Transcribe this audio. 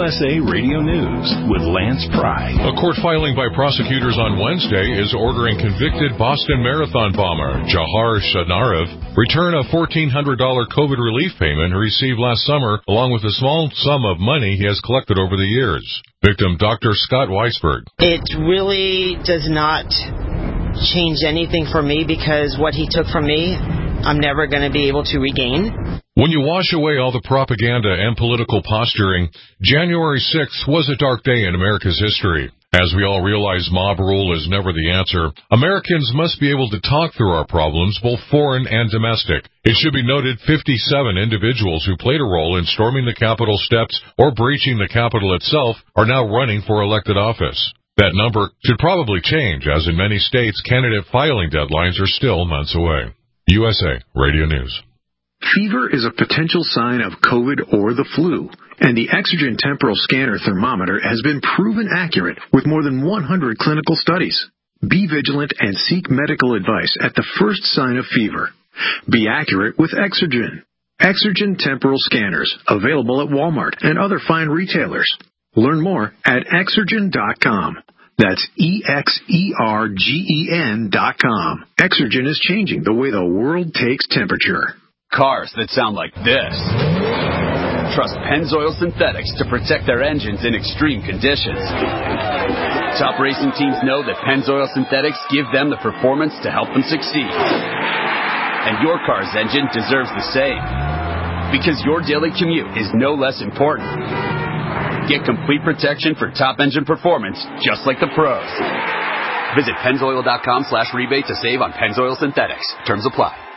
USA Radio News with Lance Pry. A court filing by prosecutors on Wednesday is ordering convicted Boston Marathon bomber Jahar Shanarev return a $1,400 COVID relief payment received last summer, along with a small sum of money he has collected over the years. Victim Dr. Scott Weisberg. It really does not change anything for me because what he took from me, I'm never going to be able to regain. When you wash away all the propaganda and political posturing, January 6th was a dark day in America's history. As we all realize mob rule is never the answer, Americans must be able to talk through our problems, both foreign and domestic. It should be noted 57 individuals who played a role in storming the Capitol steps or breaching the Capitol itself are now running for elected office. That number should probably change, as in many states, candidate filing deadlines are still months away. USA Radio News. Fever is a potential sign of COVID or the flu, and the Exergen temporal scanner thermometer has been proven accurate with more than 100 clinical studies. Be vigilant and seek medical advice at the first sign of fever. Be accurate with Exergen. Exergen temporal scanners, available at Walmart and other fine retailers. Learn more at Exergen.com. That's EXERGEN.com. Exergen is changing the way the world takes temperature. Cars that sound like this. Trust Pennzoil Synthetics to protect their engines in extreme conditions. Top racing teams know that Pennzoil Synthetics give them the performance to help them succeed. And your car's engine deserves the same. Because your daily commute is no less important. Get complete protection for top engine performance, just like the pros. Visit Pennzoil.com/rebate to save on Pennzoil Synthetics. Terms apply.